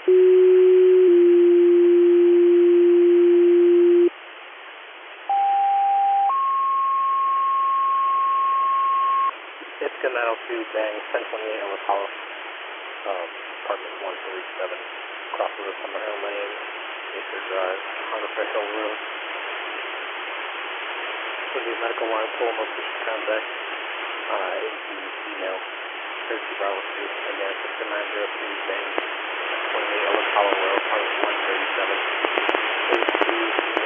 It's good 902, bang, 1028 Ellis Hollow, apartment 137, cross over Summerhill Lane, Acre Drive, on the Threshold Road. For the medical line, full most official contact, is the email, 32 Bravo Street, again, Cisco 903, bang, 1028 Ellis Hollow Road, apartment 137, 32